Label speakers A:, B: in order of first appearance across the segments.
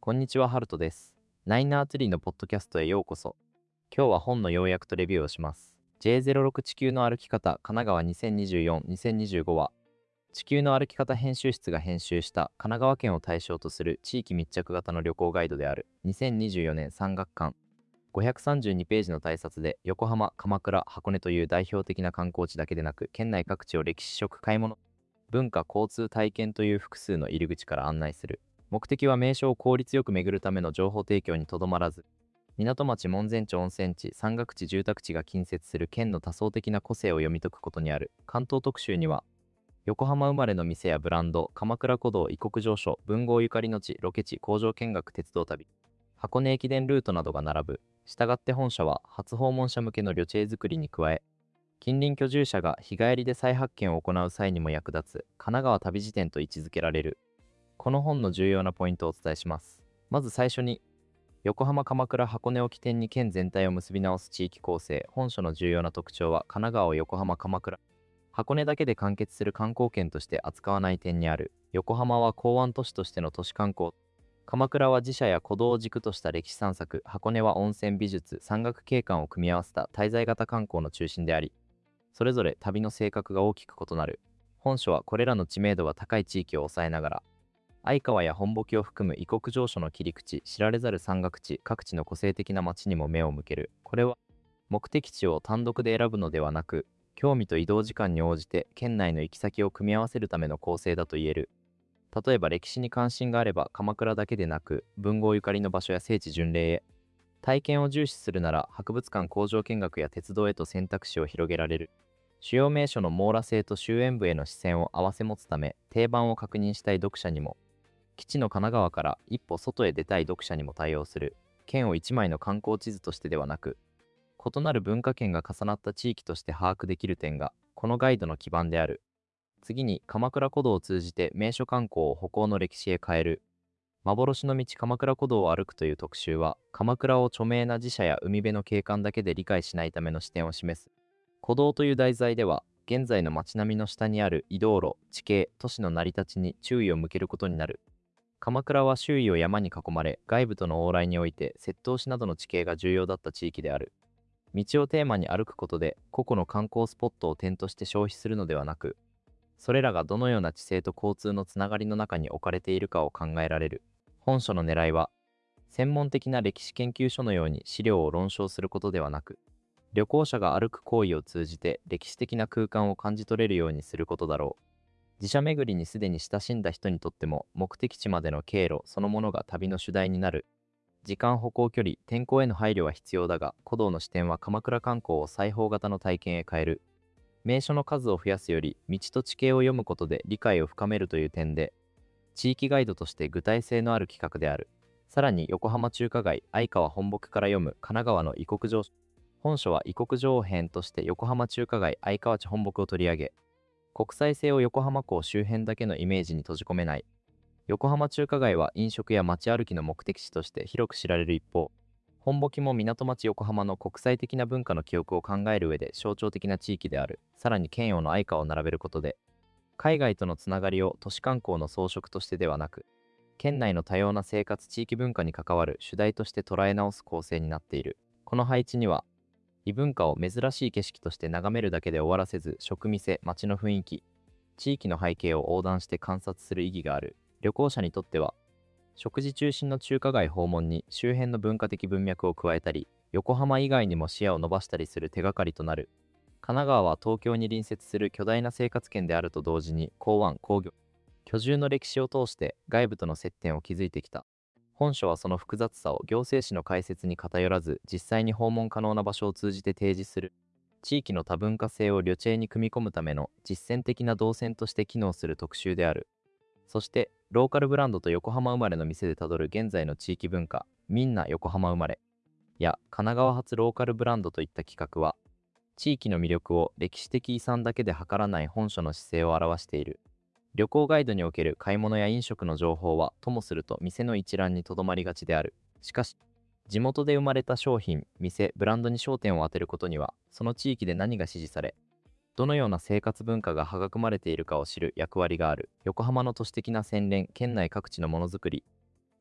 A: こんにちは、ハルトです。ナイナーツリーのポッドキャストへようこそ。今日は本の要約とレビューをします。J06 地球の歩き方神奈川2024-2025は、地球の歩き方編集室が編集した神奈川県を対象とする地域密着型の旅行ガイドである2024年3学館。532ページの大冊で横浜、鎌倉、箱根という代表的な観光地だけでなく、県内各地を歴史食、買い物、文化、交通、体験という複数の入り口から案内する。目的は名所を効率よく巡るための情報提供にとどまらず、港町、門前町、温泉地、山岳地、住宅地が近接する県の多層的な個性を読み解くことにある。関東特集には、横浜生まれの店やブランド、鎌倉古道、異国情緒、文豪ゆかりの地、ロケ地、工場見学、鉄道旅、箱根駅伝ルートなどが並ぶ。したがって本社は初訪問者向けの旅チェ作りに加え、近隣居住者が日帰りで再発見を行う際にも役立つ神奈川旅辞典と位置づけられる。この本の重要なポイントをお伝えします。まず最初に、横浜、鎌倉、箱根を起点に県全体を結び直す地域構成。本書の重要な特徴は、神奈川を横浜、鎌倉、箱根だけで完結する観光圏として扱わない点にある。横浜は港湾都市としての都市観光、鎌倉は寺社や古道を軸とした歴史散策、箱根は温泉美術、山岳景観を組み合わせた滞在型観光の中心であり、それぞれ旅の性格が大きく異なる。本書はこれらの知名度が高い地域を抑えながら、相川や本牧を含む異国情緒の切り口、知られざる山岳地、各地の個性的な街にも目を向ける。これは、目的地を単独で選ぶのではなく、興味と移動時間に応じて県内の行き先を組み合わせるための構成だと言える。例えば歴史に関心があれば鎌倉だけでなく、文豪ゆかりの場所や聖地巡礼へ、体験を重視するなら博物館工場見学や鉄道へと選択肢を広げられる。主要名所の網羅性と終焉部への視線を併せ持つため、定番を確認したい読者にも、基地の神奈川から一歩外へ出たい読者にも対応する。県を一枚の観光地図としてではなく、異なる文化圏が重なった地域として把握できる点が、このガイドの基盤である。次に、鎌倉古道を通じて名所観光を歩行の歴史へ変える。幻の道鎌倉古道を歩くという特集は、鎌倉を著名な寺社や海辺の景観だけで理解しないための視点を示す。古道という題材では、現在の街並みの下にある移動路、地形、都市の成り立ちに注意を向けることになる。鎌倉は周囲を山に囲まれ、外部との往来において窃盗しなどの地形が重要だった地域である。道をテーマに歩くことで、個々の観光スポットを点として消費するのではなく、それらがどのような地勢と交通のつながりの中に置かれているかを考えられる。本書の狙いは、専門的な歴史研究所のように資料を論証することではなく、旅行者が歩く行為を通じて歴史的な空間を感じ取れるようにすることだろう。寺社巡りにすでに親しんだ人にとっても、目的地までの経路そのものが旅の主題になる。時間、歩行距離、天候への配慮は必要だが、古道の視点は鎌倉観光を裁縫型の体験へ変える。名所の数を増やすより、道と地形を読むことで理解を深めるという点で、地域ガイドとして具体性のある企画である。さらに、横浜中華街、相川本牧から読む神奈川の異国情緒。本書は異国情編として横浜中華街、相川地本牧を取り上げ、国際性を横浜港周辺だけのイメージに閉じ込めない。横浜中華街は飲食や街歩きの目的地として広く知られる一方、本牧も港町横浜の国際的な文化の記憶を考える上で象徴的な地域である。さらに県用の相川を並べることで、海外とのつながりを都市観光の装飾としてではなく、県内の多様な生活地域文化に関わる主題として捉え直す構成になっている。この配置には、異文化を珍しい景色として眺めるだけで終わらせず、食店、街の雰囲気、地域の背景を横断して観察する意義がある。旅行者にとっては、食事中心の中華街訪問に周辺の文化的文脈を加えたり、横浜以外にも視野を伸ばしたりする手がかりとなる。神奈川は東京に隣接する巨大な生活圏であると同時に、港湾、工業、居住の歴史を通して外部との接点を築いてきた。本書はその複雑さを行政史の解説に偏らず、実際に訪問可能な場所を通じて提示する。地域の多文化性を旅チェに組み込むための実践的な動線として機能する特集である。そして、ローカルブランドと横浜生まれの店でたどる現在の地域文化、みんな横浜生まれ、や神奈川発ローカルブランドといった企画は、地域の魅力を歴史的遺産だけで測らない本書の姿勢を表している。旅行ガイドにおける買い物や飲食の情報は、ともすると店の一覧にとどまりがちである。しかし、地元で生まれた商品、店、ブランドに焦点を当てることには、その地域で何が支持され、どのような生活文化が育まれているかを知る役割がある。横浜の都市的な洗練、県内各地のものづくり、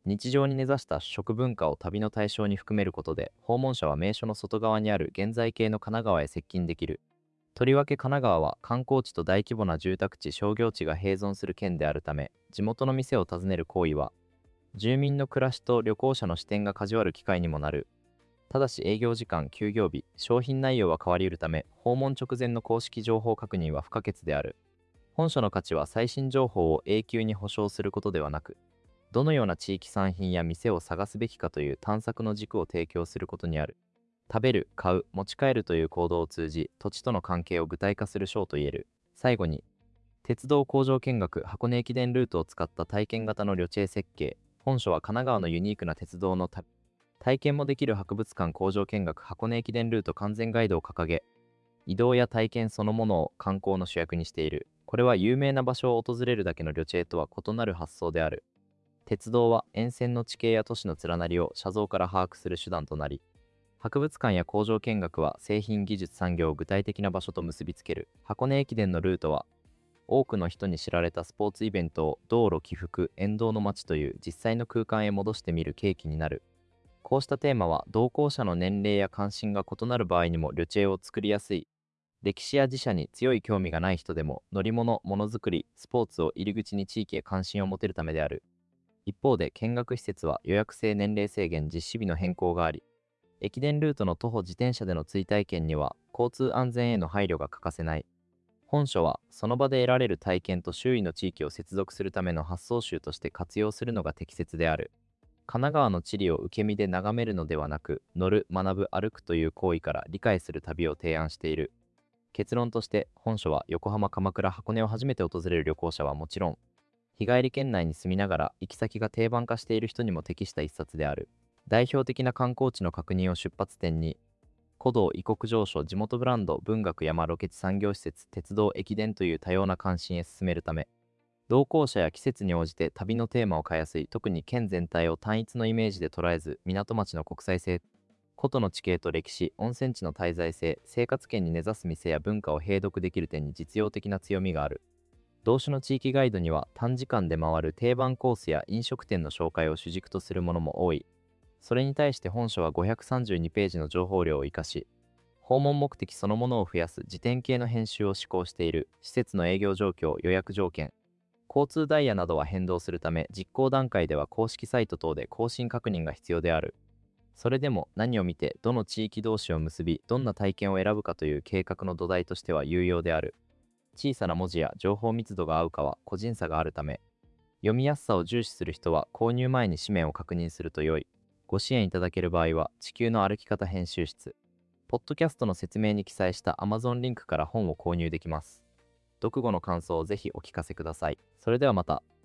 A: 日常に根ざした食文化を旅の対象に含めることで、訪問者は名所の外側にある現在形の神奈川へ接近できる。とりわけ神奈川は観光地と大規模な住宅地商業地が併存する県であるため、地元の店を訪ねる行為は住民の暮らしと旅行者の視点が交わる機会にもなる。ただし営業時間、休業日、商品内容は変わりうるため、訪問直前の公式情報確認は不可欠である。本書の価値は最新情報を永久に保証することではなく、どのような地域産品や店を探すべきかという探索の軸を提供することにある。食べる、買う、持ち帰るという行動を通じ、土地との関係を具体化する章といえる。最後に、鉄道工場見学箱根駅伝ルートを使った体験型の旅程設計。本書は神奈川のユニークな鉄道の体験もできる博物館工場見学箱根駅伝ルート完全ガイドを掲げ、移動や体験そのものを観光の主役にしている。これは有名な場所を訪れるだけの旅程とは異なる発想である。鉄道は沿線の地形や都市の連なりを車像から把握する手段となり、博物館や工場見学は製品技術産業を具体的な場所と結びつける。箱根駅伝のルートは多くの人に知られたスポーツイベントを道路起伏、沿道の街という実際の空間へ戻してみる契機になる。こうしたテーマは同行者の年齢や関心が異なる場合にも旅程を作りやすい。歴史や自社に強い興味がない人でも乗り物、ものづくり、スポーツを入り口に地域へ関心を持てるためである。一方で見学施設は予約制、年齢制限、実施日の変更があり、駅伝ルートの徒歩自転車での追体験には交通安全への配慮が欠かせない。本書はその場で得られる体験と周囲の地域を接続するための発想集として活用するのが適切である。神奈川の地理を受け身で眺めるのではなく、乗る、学ぶ、歩くという行為から理解する旅を提案している。結論として、本書は横浜、鎌倉、箱根を初めて訪れる旅行者はもちろん、日帰り県内に住みながら行き先が定番化している人にも適した一冊である。代表的な観光地の確認を出発点に、古道、異国情緒、地元ブランド、文学、山、ロケ地、産業施設、鉄道、駅伝という多様な関心へ進めるため、同行者や季節に応じて旅のテーマを変えやすい。特に県全体を単一のイメージで捉えず、港町の国際性、古都の地形と歴史、温泉地の滞在性、生活圏に根ざす店や文化を併読できる点に実用的な強みがある。同種の地域ガイドには短時間で回る定番コースや飲食店の紹介を主軸とするものも多い。それに対して本書は532ページの情報量を生かし、訪問目的そのものを増やす辞典系の編集を施行している。施設の営業状況、予約条件、交通ダイヤなどは変動するため、実行段階では公式サイト等で更新確認が必要である。それでも何を見て、どの地域同士を結び、どんな体験を選ぶかという計画の土台としては有用である。小さな文字や情報密度が合うかは個人差があるため、読みやすさを重視する人は購入前に紙面を確認すると良い。ご支援いただける場合は、地球の歩き方編集室、ポッドキャストの説明に記載した Amazon リンクから本を購入できます。読後の感想をぜひお聞かせください。それではまた。